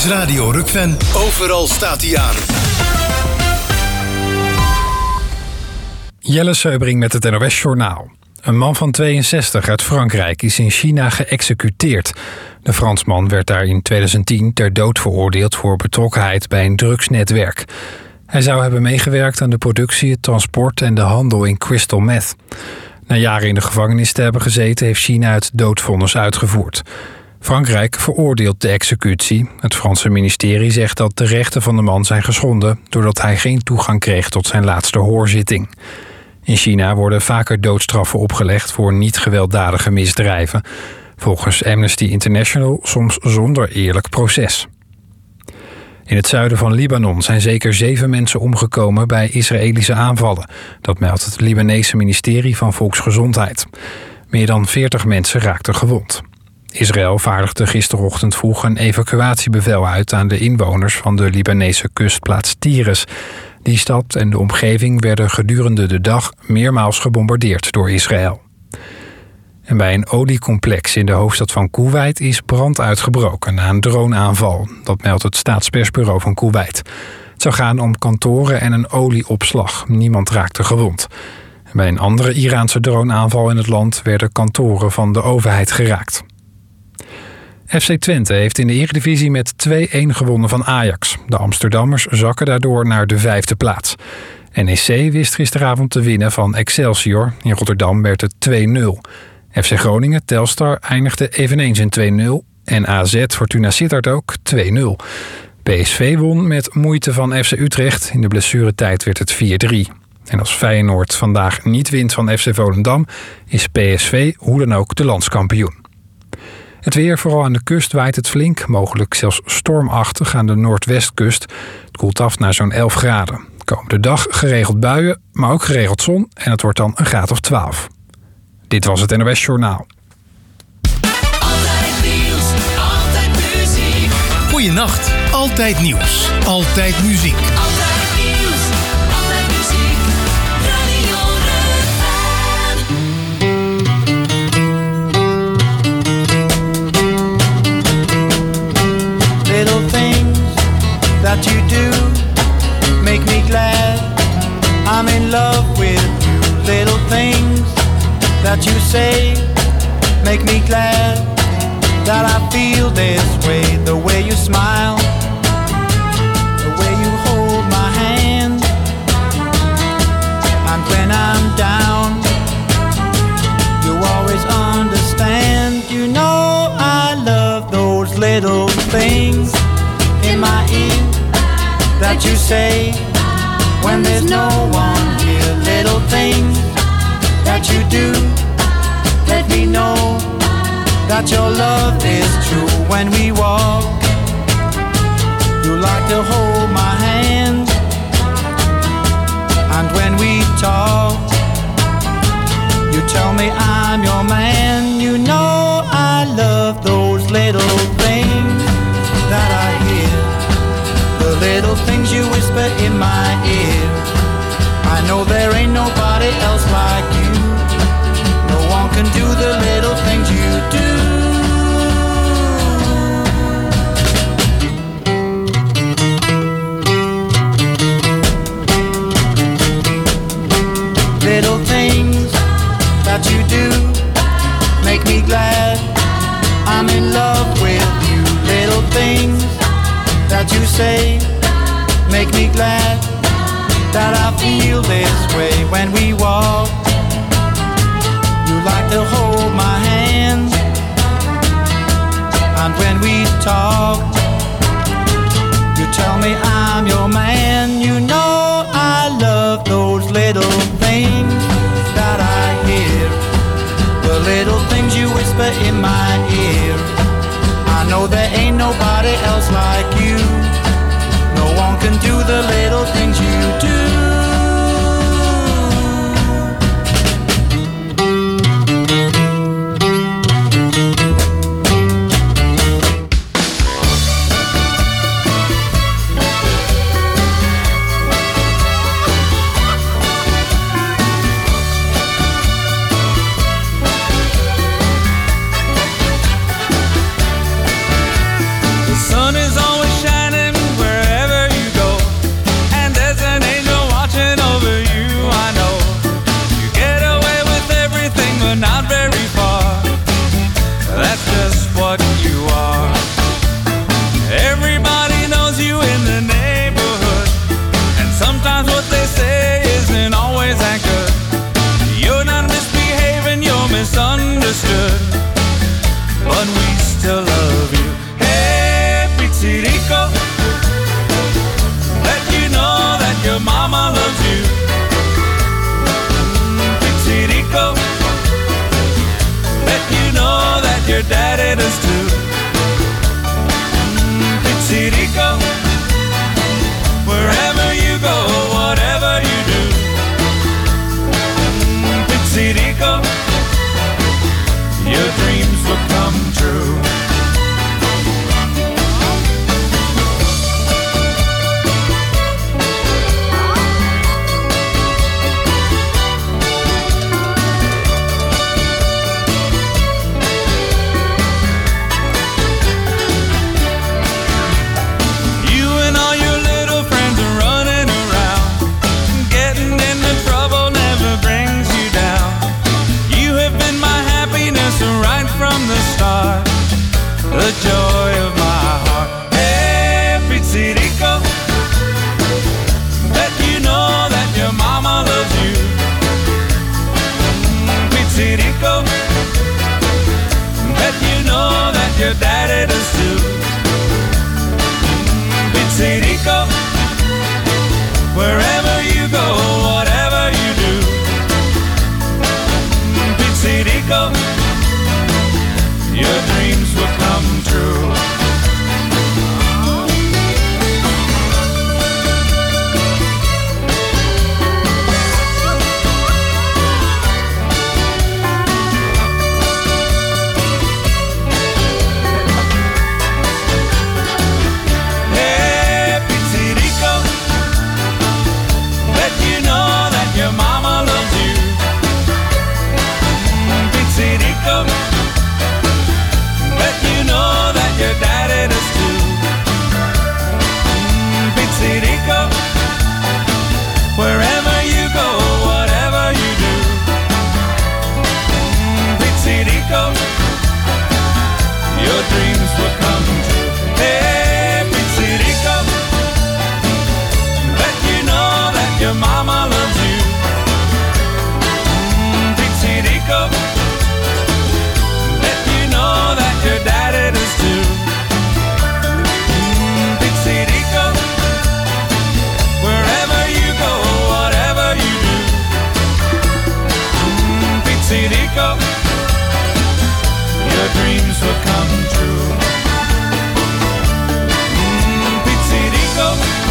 is Radio Rukven. Overal staat hij aan. Jelle Seubring met het NOS-journaal. Een man van 62 uit Frankrijk is in China geëxecuteerd. De Fransman werd daar in 2010 ter dood veroordeeld voor betrokkenheid bij een drugsnetwerk. Hij zou hebben meegewerkt aan de productie, het transport en de handel in crystal meth. Na jaren in de gevangenis te hebben gezeten, heeft China het doodvonnis uitgevoerd. Frankrijk veroordeelt de executie. Het Franse ministerie zegt dat de rechten van de man zijn geschonden doordat hij geen toegang kreeg tot zijn laatste hoorzitting. In China worden vaker doodstraffen opgelegd voor niet-gewelddadige misdrijven. Volgens Amnesty International soms zonder eerlijk proces. In het zuiden van Libanon zijn zeker 7 mensen omgekomen bij Israëlische aanvallen. Dat meldt het Libanese ministerie van Volksgezondheid. Meer dan 40 mensen raakten gewond. Israël vaardigde gisterochtend vroeg een evacuatiebevel uit aan de inwoners van de Libanese kustplaats Tyres. Die stad en de omgeving werden gedurende de dag meermaals gebombardeerd door Israël. En bij een oliecomplex in de hoofdstad van Koeweit is brand uitgebroken na een droneaanval. Dat meldt het staatspersbureau van Koeweit. Het zou gaan om kantoren en een olieopslag. Niemand raakte gewond. En bij een andere Iraanse droneaanval in het land werden kantoren van de overheid geraakt. FC Twente heeft in de Eredivisie met 2-1 gewonnen van Ajax. De Amsterdammers zakken daardoor naar de 5e plaats. NEC wist gisteravond te winnen van Excelsior. In Rotterdam werd het 2-0. FC Groningen Telstar eindigde eveneens in 2-0. En AZ Fortuna Sittard ook 2-0. PSV won met moeite van FC Utrecht. In de blessuretijd werd het 4-3. En als Feyenoord vandaag niet wint van FC Volendam, is PSV hoe dan ook de landskampioen. Het weer, vooral aan de kust, waait het flink. Mogelijk zelfs stormachtig aan de noordwestkust. Het koelt af naar zo'n 11 graden. Komende dag geregeld buien, maar ook geregeld zon. En het wordt dan een graad of 12. Dit was het NOS Journaal. Altijd nieuws, altijd muziek. Goeienacht, altijd nieuws, altijd muziek. Altijd nieuws, altijd muziek. Radio Little things that you do make me glad I'm in love with you. Little things that you say make me glad that I feel this way. The way you smile, the way you hold my hand, and when I'm down, you always understand. You know I love those little things in my ear that you say when there's no one here. Little things that you do let me know that your love is true. When we walk, you like to hold my hand, and when we talk, you tell me I'm your man. You know I love those little things that I hear, the little things you whisper in my ear. I know there ain't nobody else like you. No one can do the little things you do. Little things that you do make me glad I'm in love with you. Little things that you say make me glad that I feel this way. When we walk, you like to hold my hand, and when we talk, you tell me I'm your man. You know I love those little things that I hear, the little things you whisper in my ear. I know there ain't nobody else like you. No one can do the little things you do. The sun is always daddy does too. Pizzirico, wherever you go, whatever you do. Pizzirico, your dreams will come true. The joy of my heart. Hey, Pizzirico, let you know that your mama loves you. Pizzirico, let you know that your daddy does too. Pizzirico, wherever you go, whatever you do. Pizzirico, your dreams will come true. Hey, Pizzirico, let you know that your mama loves you. Pizzirico, let you know that your daddy does too. Pizzirico, wherever you go, whatever you do. Pizzirico, your dreams will come true. Hey, Pizzirico, let you know that your mama loves you. Pizzirico, your daddy does too. Pizzirico, wherever you go, whatever you do. Pizzirico, your dreams will come true. Pizzirico,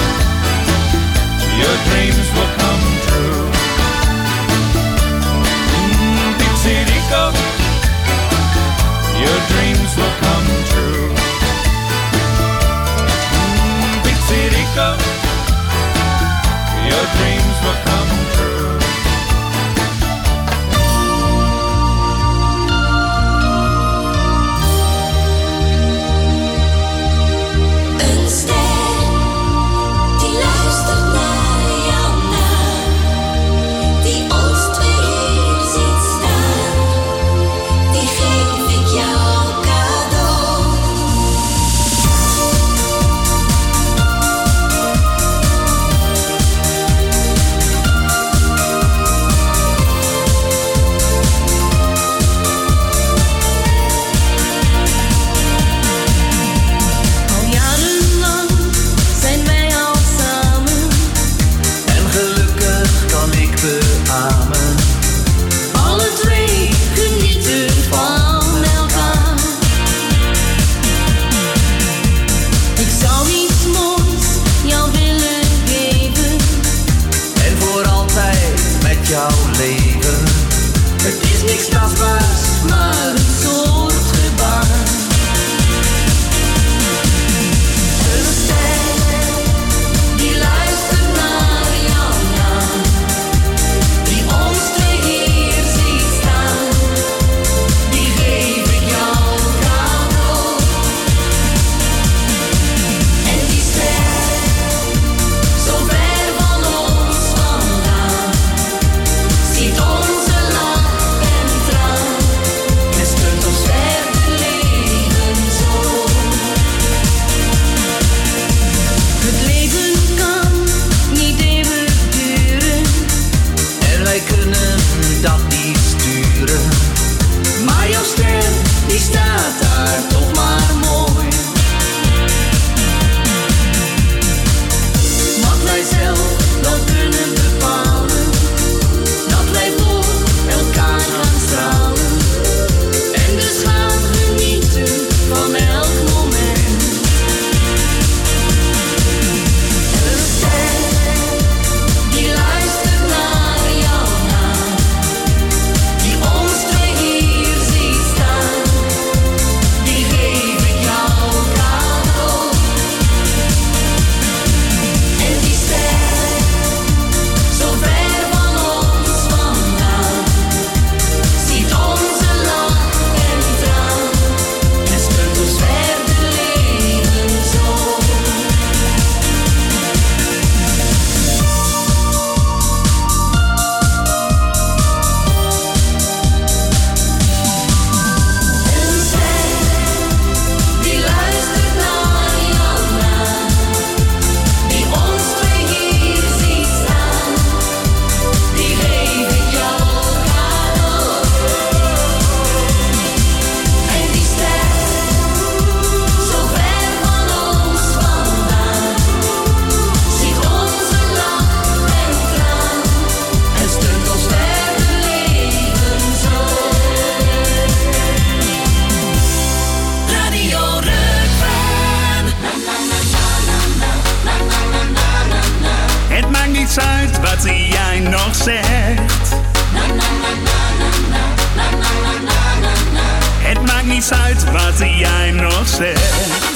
your dreams will come true. Pizzirico, your dreams will come true. Pizzirico, your dreams will come true. Een ster die luistert naar jouw naam, die ons twee ziet staan, die geef ik jou cadeau. niets uit wat jij nog zegt.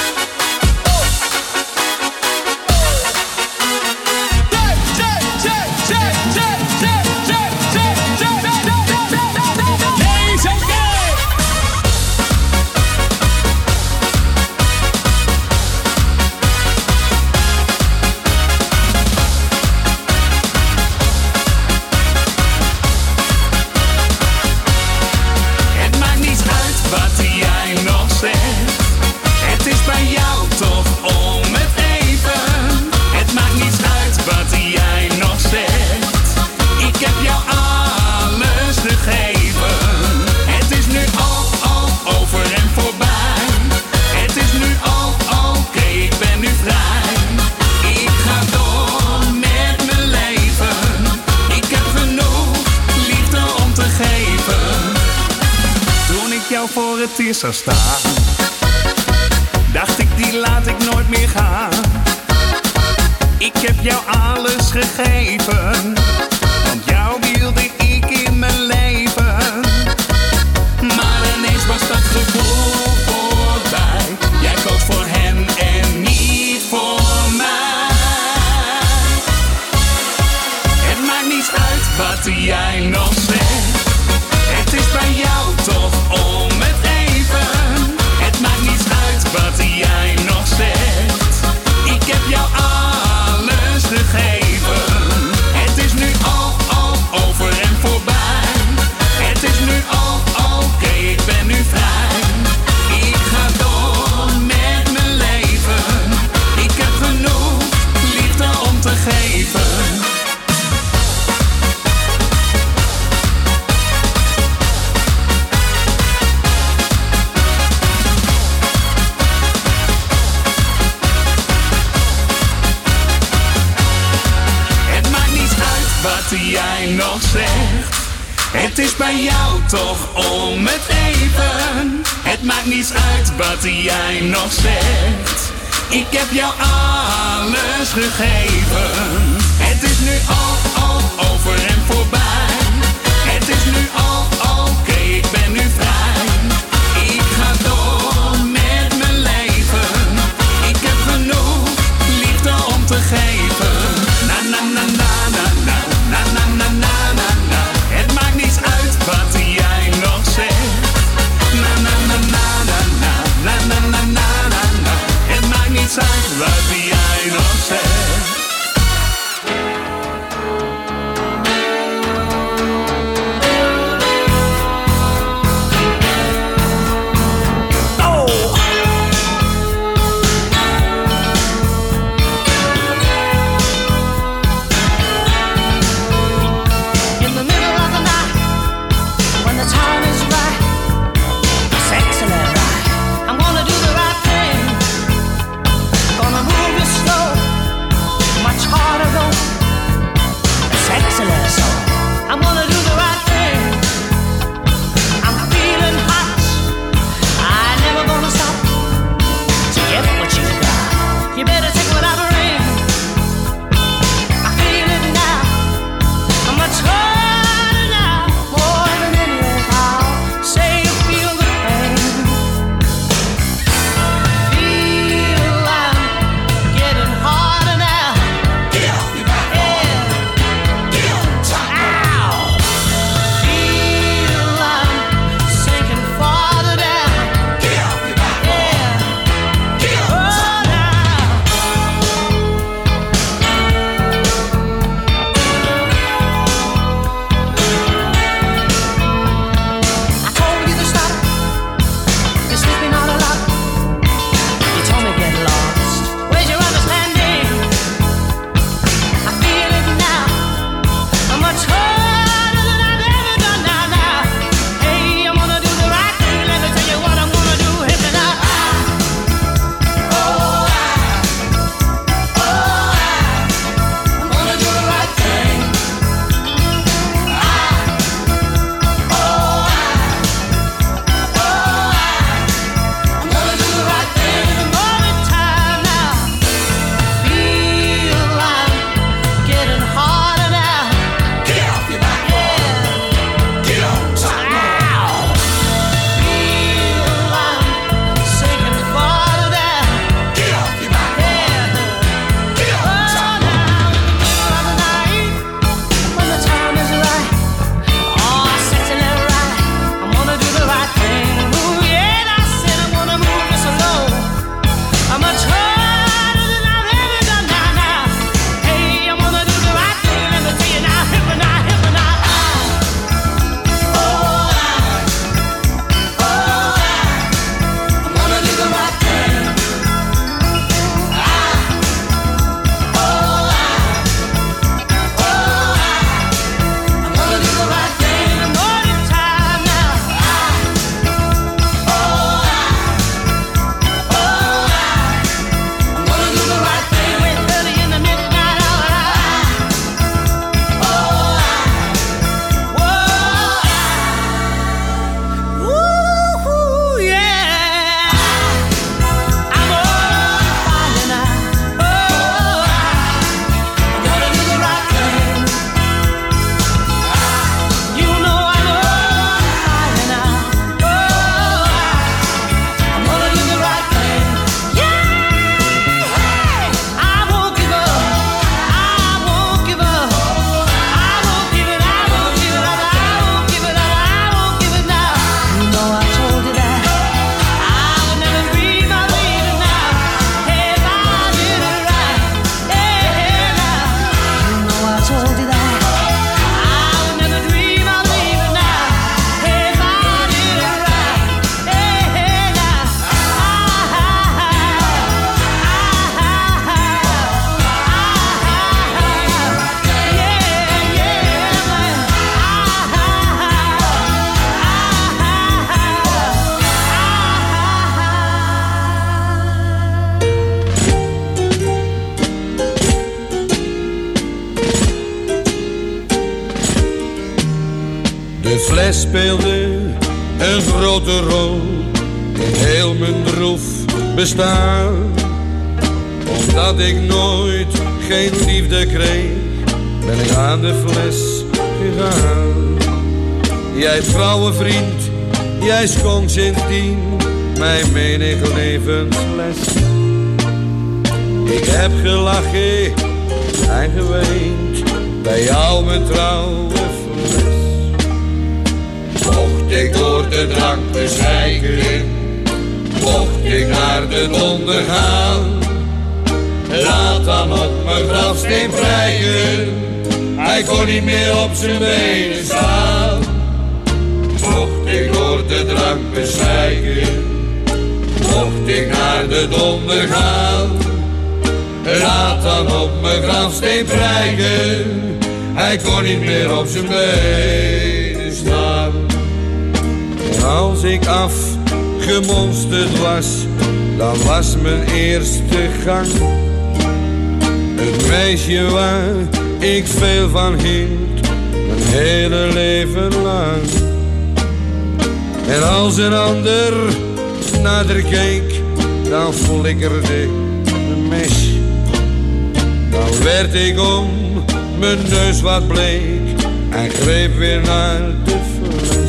Voor het eerst zou staan, dacht ik die laat ik nooit meer gaan. Ik heb jou alles gegeven, want jou wilde ik in mijn leven. Maar ineens was dat gevoel voorbij. Jij koos voor hem en niet voor mij. Het maakt niets uit wat jij nog zegt. Het is bij jou toch om het even. Het maakt niets uit wat jij nog zegt. Ik heb jou alles gegeven. Het is nu al over en voorbij. Het is nu al oké, ik ben nu vrij. Ik ga door met mijn leven. Ik heb genoeg liefde om te geven. Wat jij nog zegt. Het is bij jou toch om het even. Het maakt niets uit wat jij nog zegt. Ik heb jou alles gegeven. Het is nu al over en voorbij. Het is nu al oké, ik ben nu vrij. Ik ga door met mijn leven. Ik heb genoeg liefde om te geven. Na na na na na na. Na na na na na na. Het maakt niets uit wat jij nog zegt. Na na na na na na. Na na na na na na. Het maakt niets uit wat jij nog zegt. Jij speelde een grote rol in heel mijn droef bestaan. Omdat ik nooit geen liefde kreeg, ben ik aan de fles gegaan. Jij vrouwenvriend, jij schonk sindsdien mijn menig levensles. Ik heb gelachen en geweend bij jou mijn trouwe fles. Mocht ik door de drank bezwijken, mocht ik naar de donder gaan, laat dan op mijn grafsteen prijken, hij kon niet meer op zijn benen staan. Mocht ik door de drank bezwijken, mocht ik naar de donder gaan, laat dan op mijn grafsteen prijken, hij kon niet meer op zijn benen staan. En als ik afgemonsterd was, dan was mijn eerste gang het meisje waar ik veel van hield, mijn hele leven lang. En als een ander naar haar keek, dan flikkerde een mes. Dan werd ik om mijn neus wat bleek en greep weer naar de fles.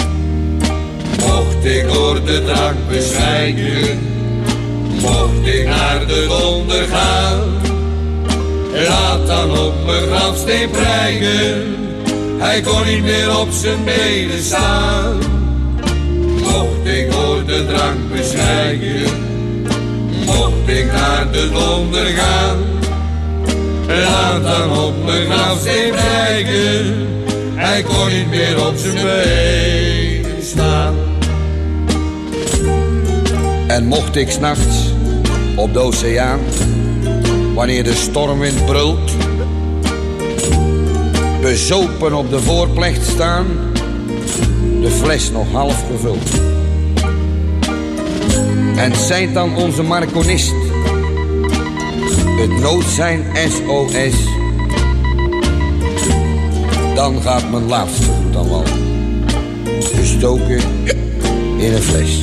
Mocht ik door de drank bezwijken, mocht ik naar de donder gaan, laat dan op mijn grafsteen prijken, hij kon niet meer op zijn benen staan. Mocht ik door de drank bezwijken, mocht ik naar de donder gaan, laat dan op mijn grafsteen prijken, hij kon niet meer op zijn benen staan. En mocht ik 's nachts op de oceaan, wanneer de stormwind brult, bezopen op de voorplecht staan, de fles nog half gevuld. En zijt dan onze marconist, het noodzijn SOS, dan gaat mijn laatste goed dan wel gestoken in een fles.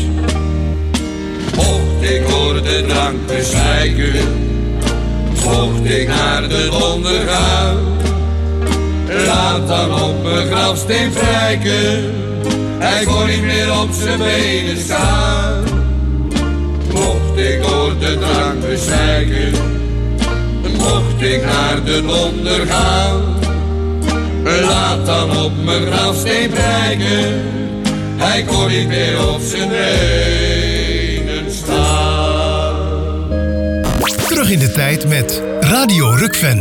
Mocht ik door de drank bezwijken, mocht ik naar de donder gaan, laat dan op mijn grafsteen prijken, hij kon niet meer op zijn benen staan. Mocht ik door de drank bezwijken, mocht ik naar de donder gaan, laat dan op mijn grafsteen prijken, hij kon niet meer op zijn benen staan. Terug in de tijd met Radio Rukven.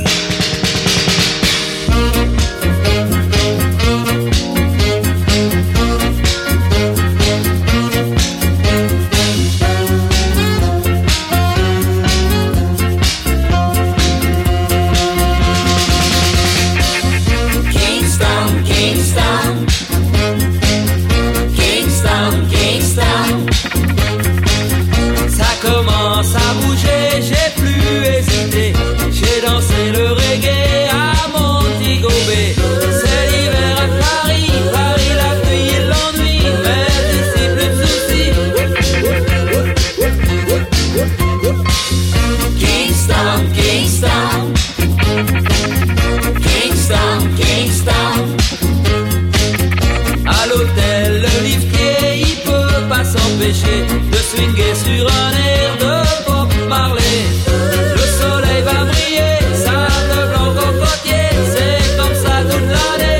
De swinguer sur un air de Bob Marley. Le soleil va briller, sable blanc cocotier, c'est comme ça toute l'année.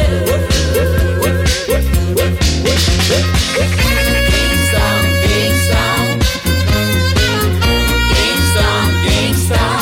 Kingston, Kingston, Kingston, Kingston.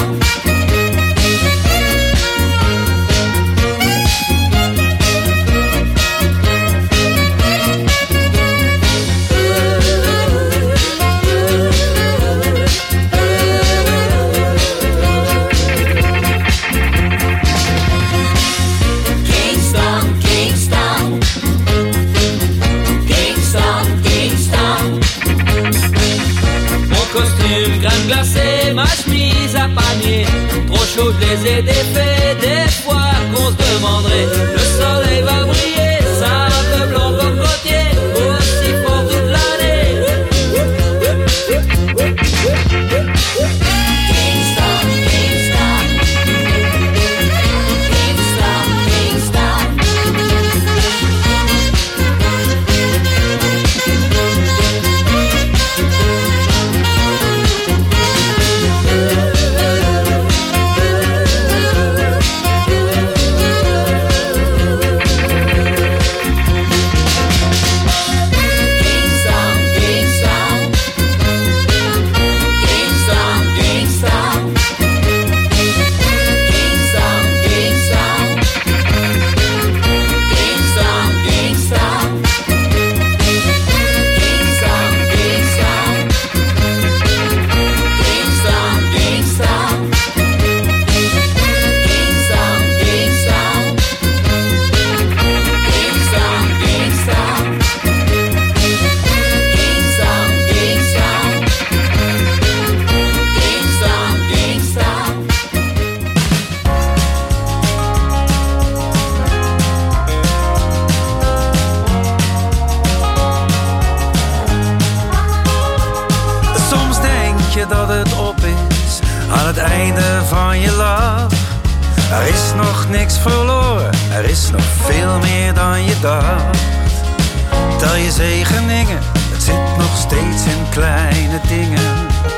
Costume, crème glacée, ma chemise à panier. Trop chaud de les aider, fait des fois qu'on se demanderait. Le soleil va briller, sable blanc comme je dat het op is aan het einde van je lach. Er is nog niks verloren, er is nog veel meer dan je dacht. Tel je zegeningen, het zit nog steeds in kleine dingen.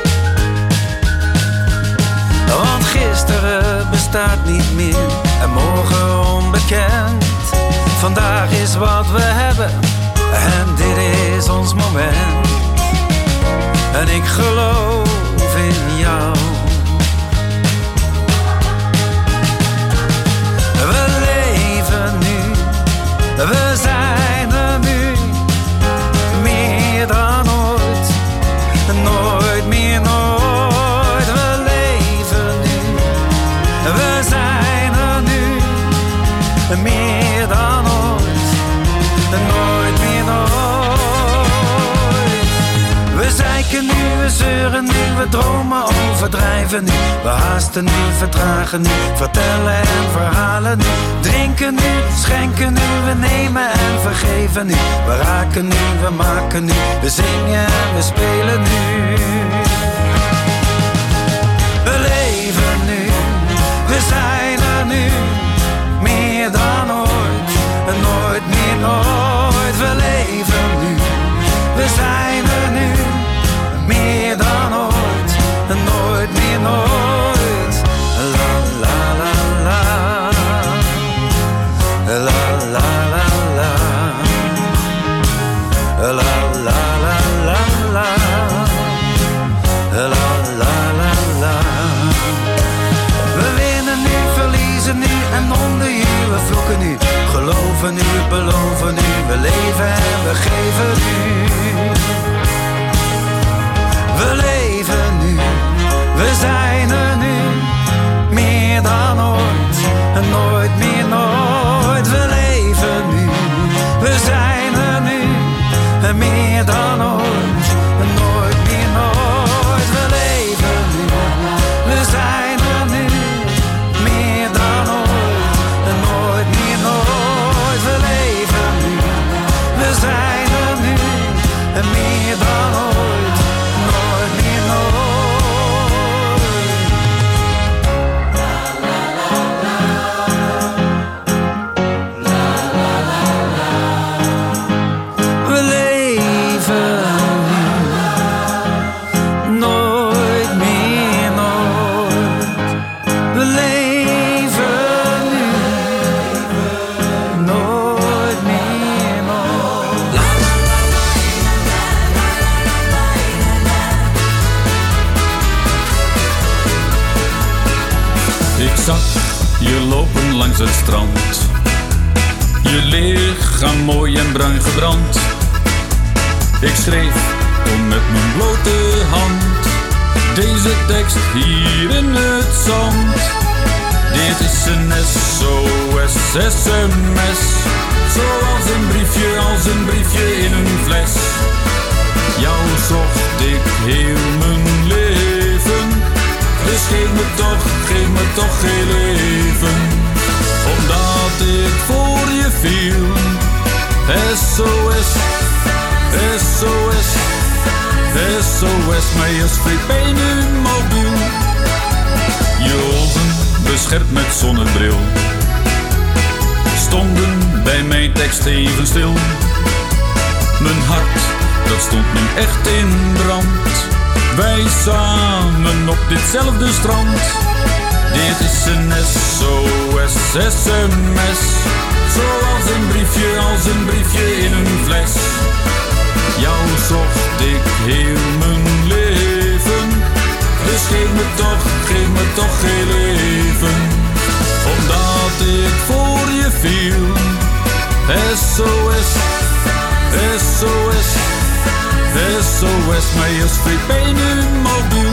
Want gisteren bestaat niet meer en morgen onbekend. Vandaag is wat we hebben en dit is ons moment. En ik geloof in jou. We leven nu, we zijn er nu, meer dan ooit, nooit meer nooit. We leven nu, we zijn er nu, meer dan ooit, nooit meer nooit. We zeiken nu, we zeuren nu, we dromen overdrijven nu. We haasten nu, vertragen nu, vertellen en verhalen nu. Drinken nu, schenken nu, we nemen en vergeven nu. We raken nu, we maken nu, we zingen en we spelen nu. We leven nu, we zijn er nu, meer dan ooit, nooit meer nooit. We leven nu, we zijn er nu, meer dan ooit, nooit meer nooit. La la la la, la la la la, la la la la la, la la la la. We winnen nu, verliezen nu en onder je we vloeken nu. Geloven nu, beloven nu, we leven en we geven nu. We leven nu, we zijn er nu, meer dan ooit, nooit meer nooit. We leven nu, we zijn er nu, meer dan ooit, nooit meer nooit. We leven nu, we zijn er nu, meer dan ooit, nooit meer nooit. We leven nu, we zijn er nu, meer dan ooit, nooit meer nooit. We leven nu, nooit meer nooit. We leven nu, nooit meer nooit. Ik zag je lopen langs het strand, je lichaam mooi en bruin gebrand. Ik schreef toen met mijn blote hand deze tekst hier in het zand. Dit is een SOS, SMS, zoals een briefje in een fles. Jou zocht ik heel mijn leven, dus geef me toch heel even. Omdat ik voor je viel, SOS, SOS, SOS, mij als prepaid nu mobiel. Je ogen beschermd met zonnebril, stonden bij mijn tekst even stil. Mijn hart, dat stond nu echt in brand. Wij samen op ditzelfde strand. Dit is een SOS, SMS, zoals een briefje in een fles. Jou zocht ik heel mijn leven, dus geef me toch heel even. Omdat ik voor je viel, SOS, SOS, SOS, mij als prepaid nu mobiel.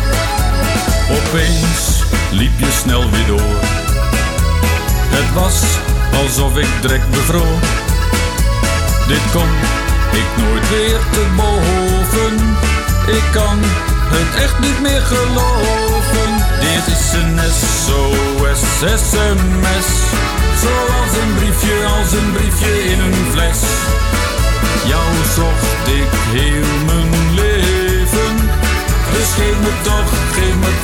Opeens liep je snel weer door. Het was alsof ik direct bevroor. Dit kon ik nooit weer te boven. Ik kan het echt niet meer geloven. Dit is een SOS, SMS, zoals een briefje in een fles. Jou zocht ik heel mijn leven, dus geef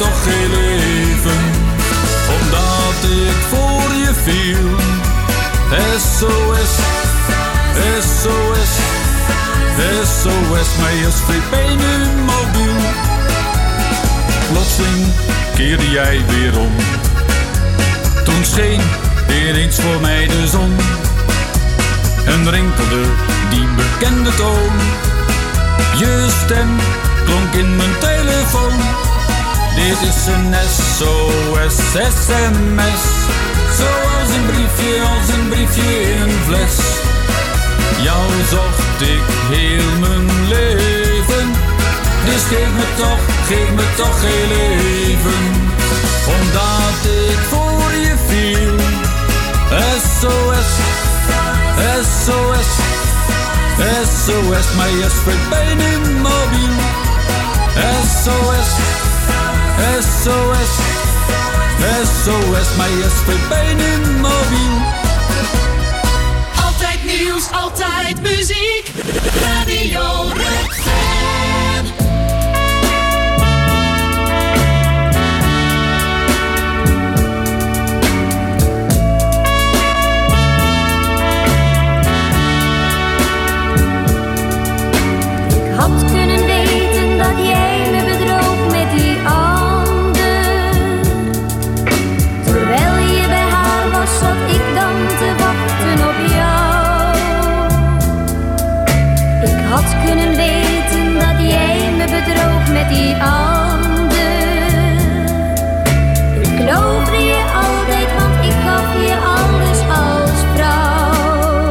toch heel leven, omdat ik voor je viel. SOS, SOS, SOS, mij als VP nu mobiel. Plotseling keerde jij weer om. Toen scheen weer eens voor mij de zon. En rinkelde die bekende toon. Je stem klonk in mijn telefoon. Dit is een SOS, SMS. Zoals een briefje in een fles. Jou zocht ik heel mijn leven. Dus geef me toch heel even. Omdat ik voor je viel. SOS, SOS, SOS, mij is verdwenen mobiel. SOS, SOS, SOS, mij is verdwenen mobiel. Altijd nieuws, altijd muziek. Radio Redfern. Ik had kunnen weten dat jij me bedroog met die ander. Terwijl je bij haar was, zat ik dan te wachten op jou. Ik had kunnen weten dat jij me bedroog met die ander. Ik geloofde je altijd, want ik gaf je alles als vrouw.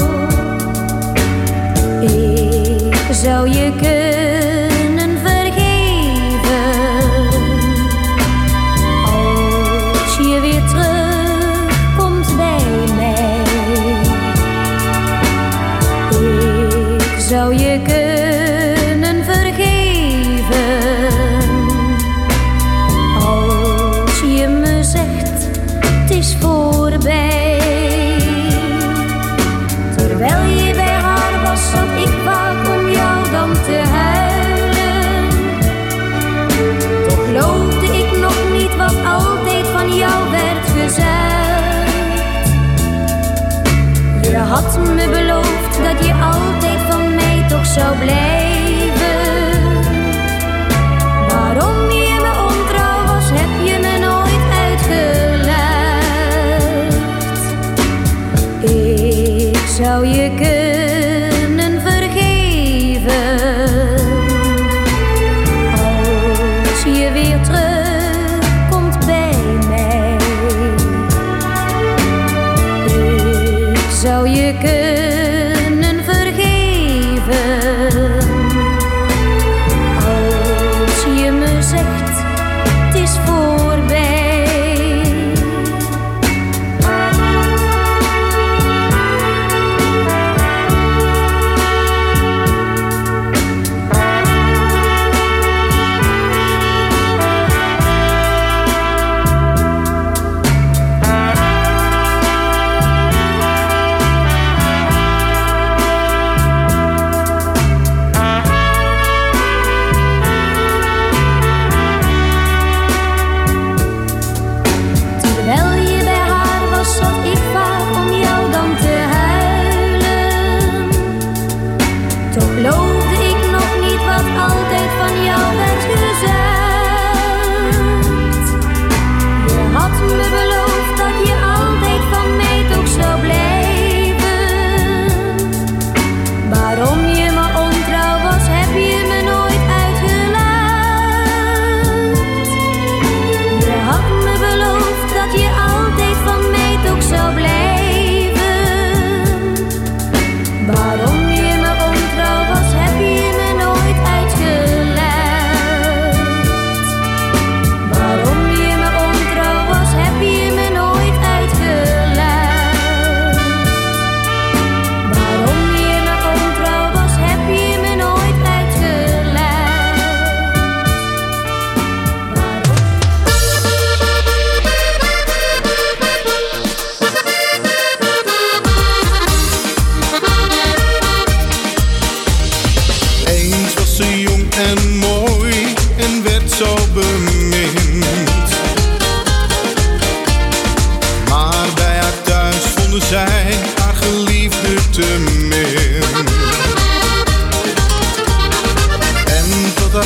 Ik zou je kunnen vergeven als je weer terugkomt bij mij. Ik zou je kunnen vergeven als je me zegt het is voorbij. Terwijl je bij haar was, zat ik vaak om jou dan te huilen. Toch geloofde ik nog niet wat altijd van jou werd gezegd. Je had me beloofd dat je altijd van mij toch zou blijven. Waarom je me ontrouw was, heb je me nooit uitgelegd. Ik zou je kunnen vergeven als je weer terugkomt bij mij. Ik zou je kunnen vergeven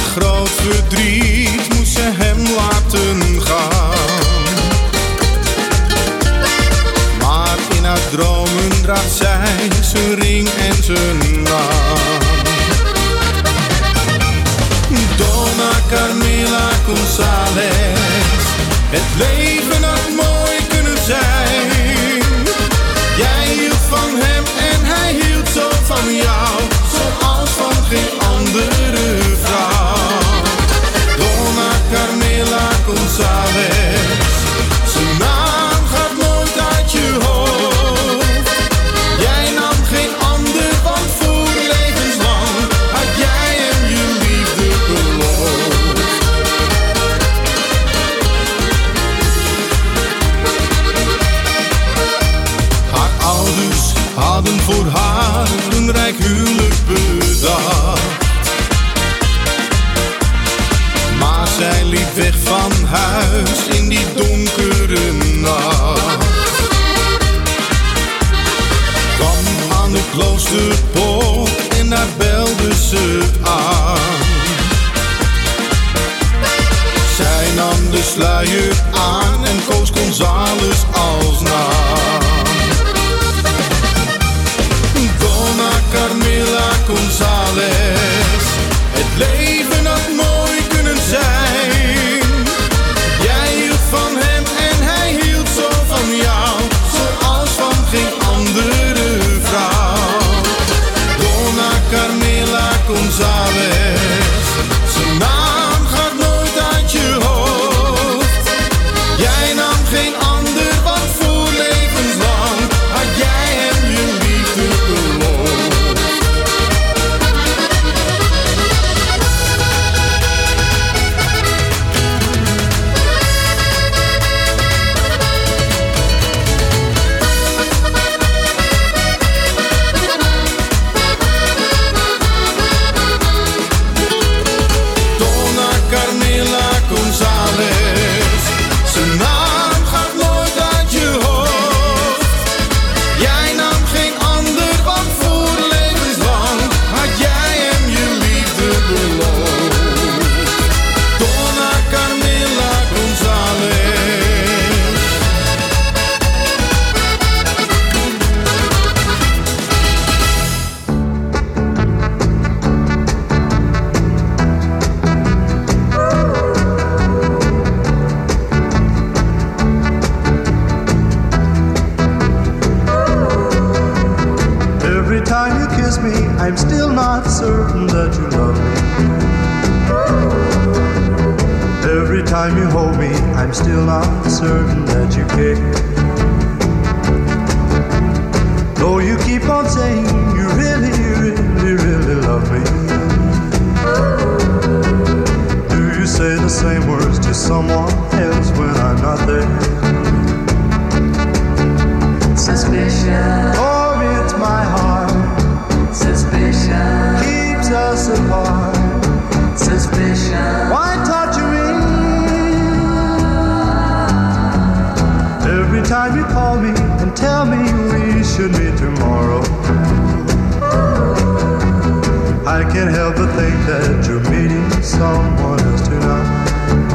groot verdriet moest ze hem laten gaan. Maar in haar dromen draagt zij zijn ring en zijn naam. Dona Carmela González, het leven had mooi kunnen zijn. Jij hield van hem en hij hield zo van jou, zoals van geen andere vrouw. Dona Carmela González, zijn naam gaat nooit uit je hoofd. Jij nam geen ander, want voor levenslang had jij hem je liefde beloofd. Haar ouders hadden voor haar een rijk huwelijk bedacht. Maar zij liep weg van huis in die donkere nacht. Kwam aan de kloosterpoort en daar belde ze aan. Zij nam de sluier aan en koos González als naam. Dona Carmela González, het leven had mooi kunnen zijn. Jij hield van hem en hij hield zo van jou, zoals van geen andere vrouw. Dona Carmela González, zijn naam gaat nooit uit je hoofd. Jij nam geen ander, want voor levenslang had jij hem je liefde beloofd. Dona Carmela González, zijn naam gaat nooit uit je hoofd. Jij nam geen ander, want voor levenslang had jij hem je liefde beloofd. Dona Carmela González. Every time you kiss me, I'm still not certain that you love me. Every time you hold me, I'm still not certain that you care. Though you keep on saying you really, really, really love me. Do you say the same words to someone else when I'm not there? Suspicion. Or it's my heart. Suspicion. Keeps us apart. Suspicion. Why torture me? Every time you call me and tell me we should meet tomorrow, I can't help but think that you're meeting someone else tonight.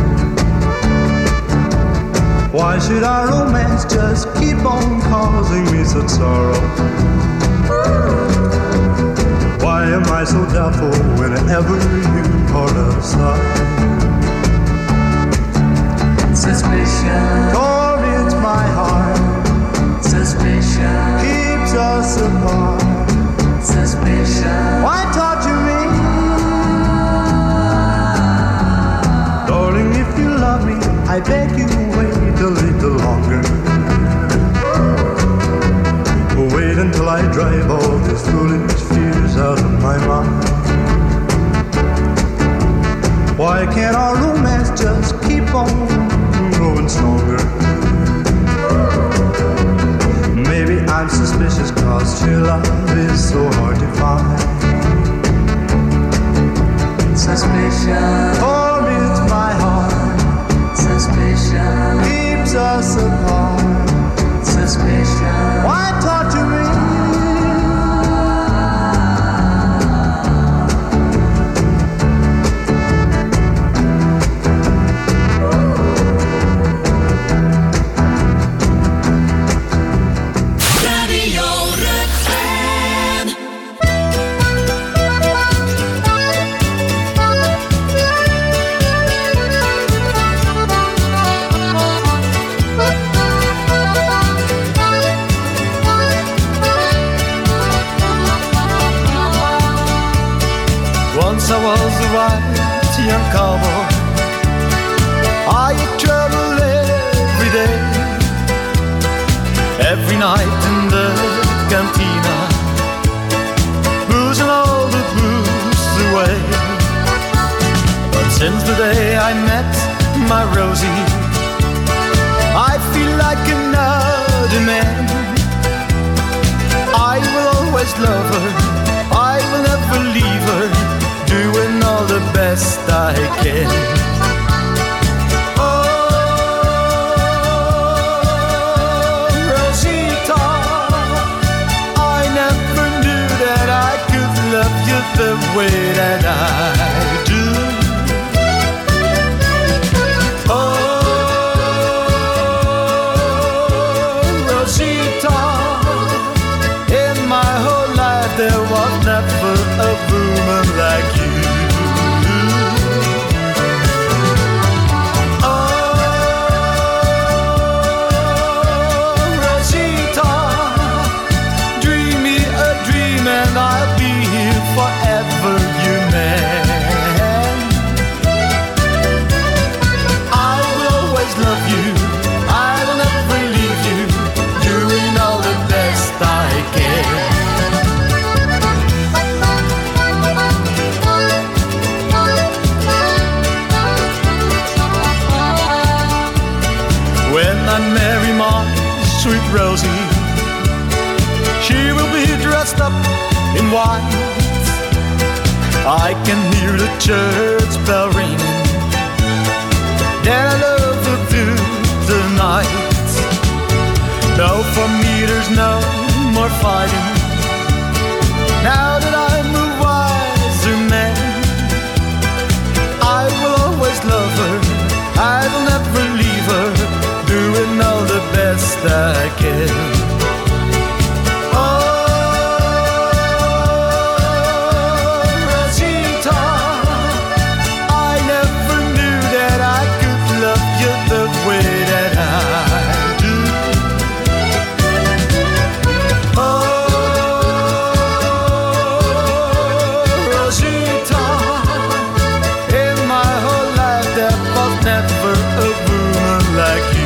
Why should our romance just keep on causing me such sorrow? Why am I so doubtful whenever you are outside? Suspicion. Or it's my heart. Suspicion. Keeps us apart. Suspicion. Why torture me? Darling, if you love me, I beg you wait a little longer. Wait until I drive all these foolish fears out of my mind. Why can't our romance just keep on growing stronger? Maybe I'm suspicious cause true love is so hard to find. Suspicion. Or it's my heart. Suspicion. Keeps us apart. Suspicion. Why torture me? Once I was a right young cowboy. I traveled every day, every night in the cantina, boozing all the booze away. But since the day I met my Rosie, I feel like another man. I will always love her, I will never leave her, doing all the best I can. Oh, Rosita, I never knew that I could love you the way that I do. There was never a woman like you. Oh, Rosita, dream me a dream and I'll be here forever, you man. I will always love you, I will never leave you, doing all the best I can. When I marry my sweet Rosie, she will be dressed up in white. I can hear the church bell ringing, that I love her through the night. No, for me there's no more fighting, now that I'm a wiser man. I will always love her, I will never leave her, doing all the best I can. Oh, Rosita, I never knew that I could love you the way that I do. Oh, Rosita, in my whole life there was never a woman like you.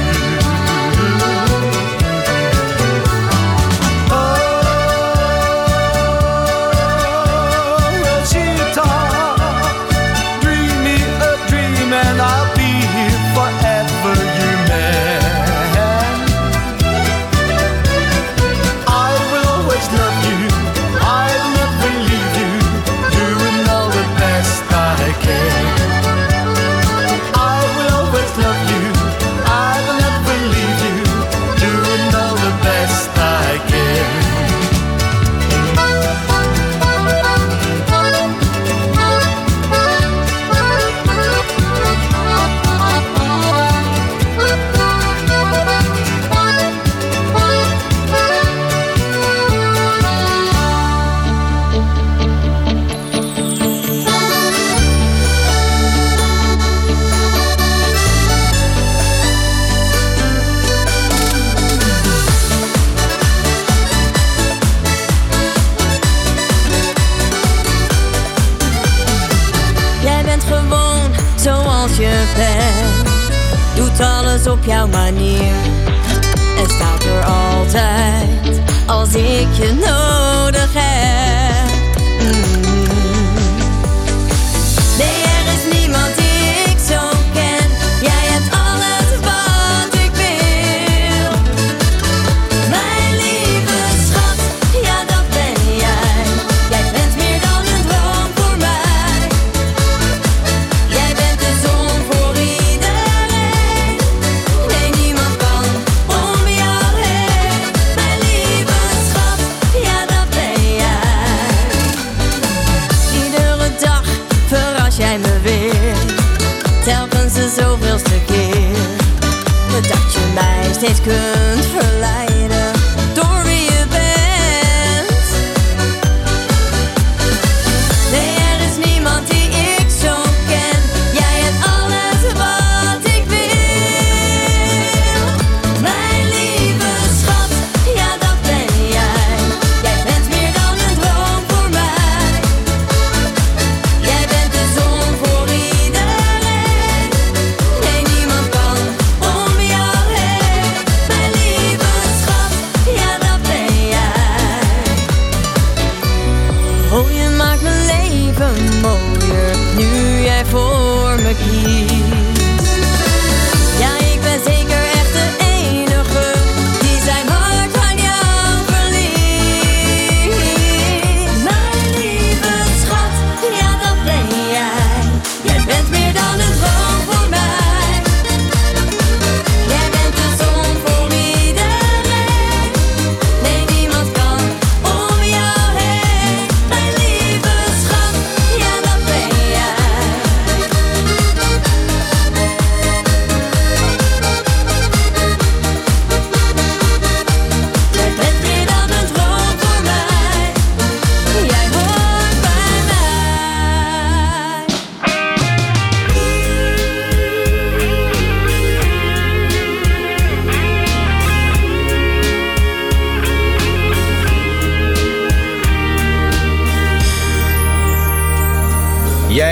Doet alles op jouw manier en staat er altijd als ik je nodig heb. Nee, er is niemand die ik zo ken. Jij hebt alles wat ik wil. Mijn lieve schat, ja dat ben jij. Jij bent meer dan een droom voor mij. Jij bent de zon voor iedereen. Nee, niemand kan om jou heen. Mijn lieve schat, ja dat ben jij. Iedere dag verras jij me weer, telkens de zoveelste keer. Dat je mij steeds kunt verleiden door wie je bent. Nee, er is niemand die ik zo ken. Jij hebt alles wat ik wil. Mijn lieve schat, ja dat ben jij. Jij bent meer dan een droom voor mij. Jij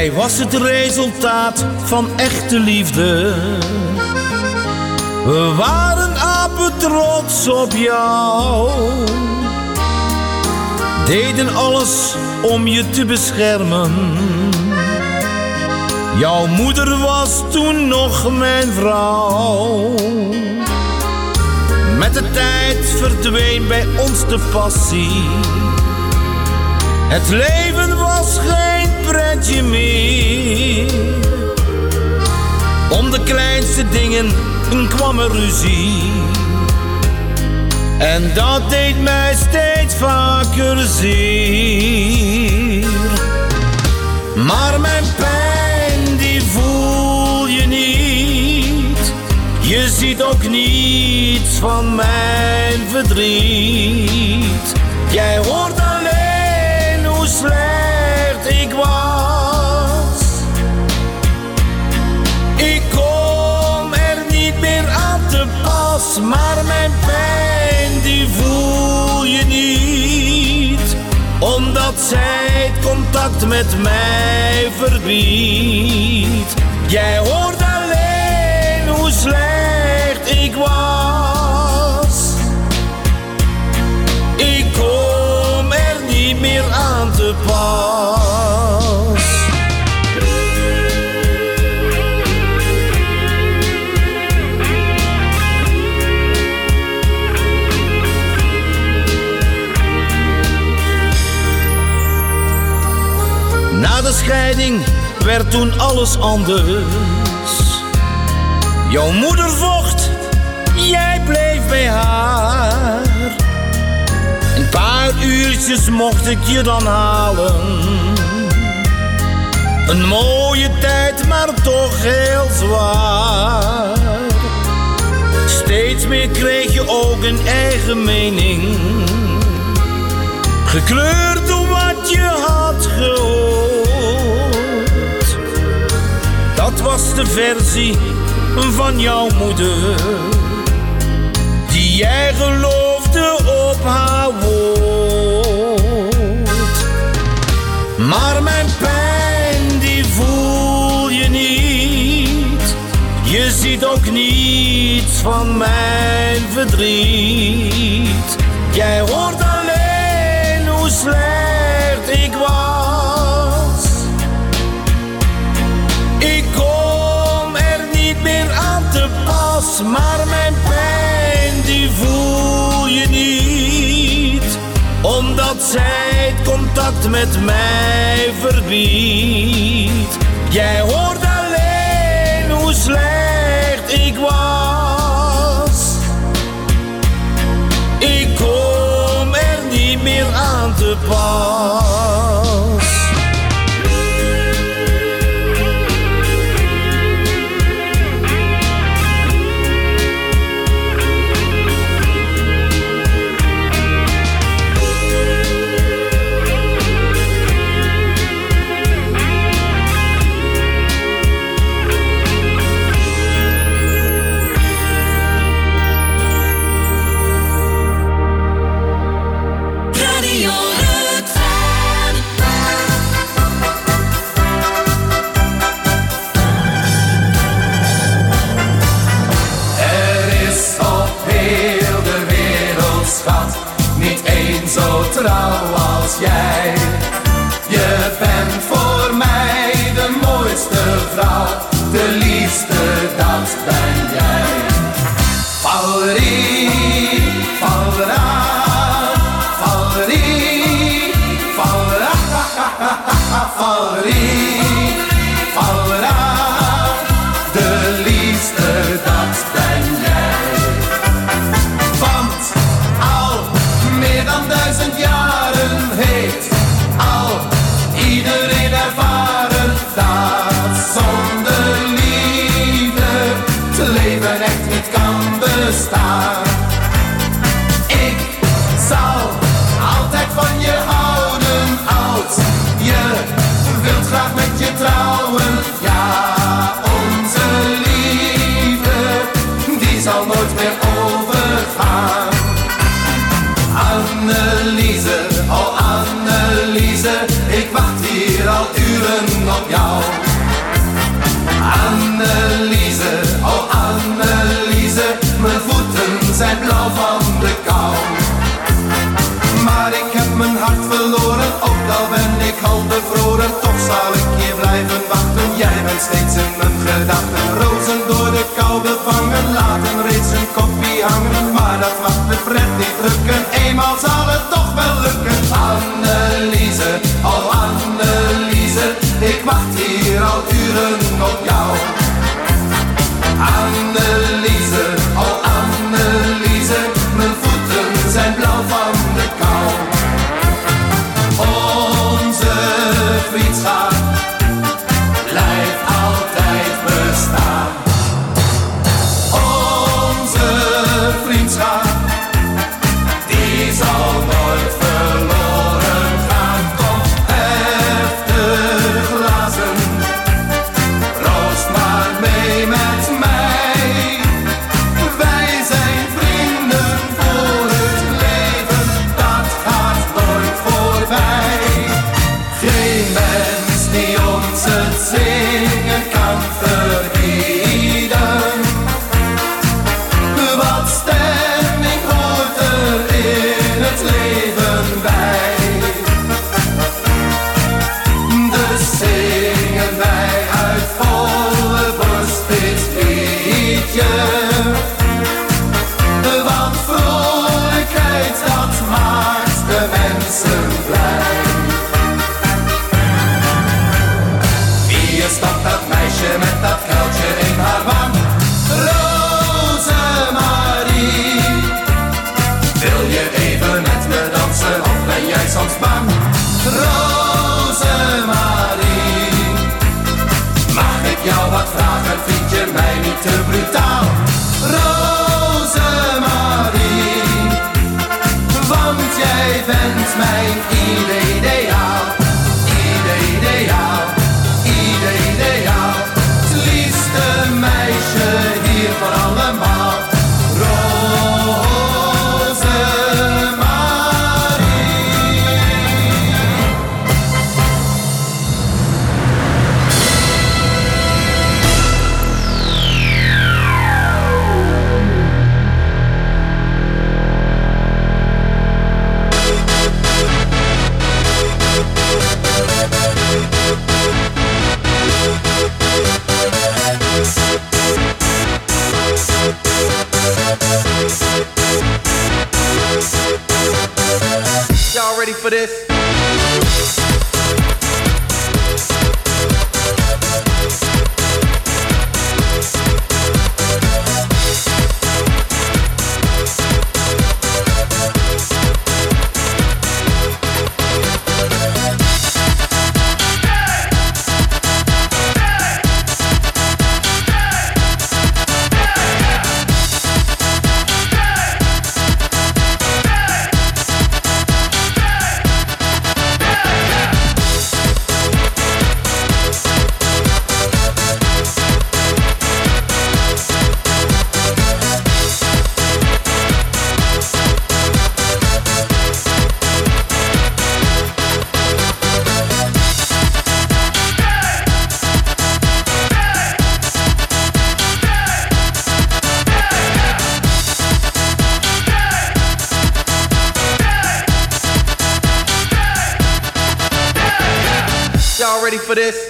Jij was het resultaat van echte liefde. We waren apen trots op jou. Deden alles om je te beschermen. Jouw moeder was toen nog mijn vrouw. Met de tijd verdween bij ons de passie. Het leven was geen pretje meer. Om de kleinste dingen kwam er ruzie. En dat deed mij steeds vaker zeer. Maar mijn pijn die voel je niet. Je ziet ook niets van mijn verdriet. Jij hoort alleen hoe slecht ik was. Ik kom er niet meer aan te pas. Maar mijn pijn die voel je niet. Omdat zij het contact met mij verbiedt. Jij hoort alleen hoe slecht ik was. Ik kom er niet meer aan te pas. Na de scheiding werd toen alles anders. Jouw moeder vocht, jij bleef bij haar. Een paar uurtjes mocht ik je dan halen. Een mooie tijd, maar toch heel zwaar. Steeds meer kreeg je ook een eigen mening. Gekleurd door wat je had gehoord. Dat was de versie van jouw moeder. Die jij geloofde op haar woord. Maar mijn pijn die voel je niet. Je ziet ook niets van mijn verdriet. Jij hoort alleen hoe slecht ik was. Ik kom er niet meer aan te pas. Maar mijn pijn die voel je niet. Omdat zij het contact met mij verbiedt. Jij hoort alleen hoe slecht ik was. Ik kom er niet meer aan te pas. Zo trouw als jij. Je bent voor mij de mooiste vrouw. De liefste, dat ben jij. Valerie, Valerie, Valerie, Valerie, Valerie, de liefste, dat ben jij. Want al meer dan 1000 jaren heeft al iedereen ervaren dat zonder liefde blijven wachten. Jij bent steeds in mijn gedachten. Rozen door de kou bevangen, laten reeds een kopie hangen. Maar dat mag de pret niet drukken, eenmaal zal het toch wel lukken. Anneliese, oh Anneliese, ik wacht hier al uren op jou. Anneliese, oh Anneliese, mijn voeten zijn blauw van de kou. Onze vriendschap blijft altijd bestaan. Onze vriendschap, die zal nooit verloren gaan. Kom, hef de glazen, proost maar mee met mij. Wij zijn vrienden voor het leven, dat gaat nooit voorbij. Geen mens die ons het zingen kan verbieden. Wat stemming hoort er in het leven bij. Dus zingen wij uit volle borst dit liedje. Want vrolijkheid, dat maakt de mensen blij. Wie is dat meisje met dat kuiltje in haar wang? Rosemarie, wil je even met me dansen of ben jij soms bang? Rosemarie, mag ik jou wat vragen, vind je mij niet te brutaal? Rosemarie, want jij bent mijn ideaal. Ideaal, ideaal, het liefste meisje hier voor allemaal. Y'all ready for this? Y'all ready for this?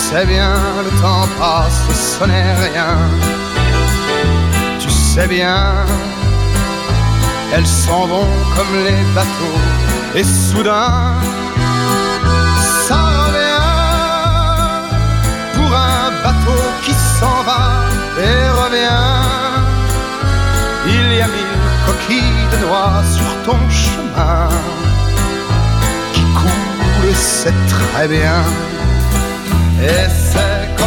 sais bien, le temps passe, ce n'est rien. Tu sais bien, elles s'en vont comme les bateaux. Et soudain, ça revient pour un bateau qui s'en va et revient. Il y a 1000 coquilles de noix sur ton chemin qui coulent, c'est très bien. Et c'est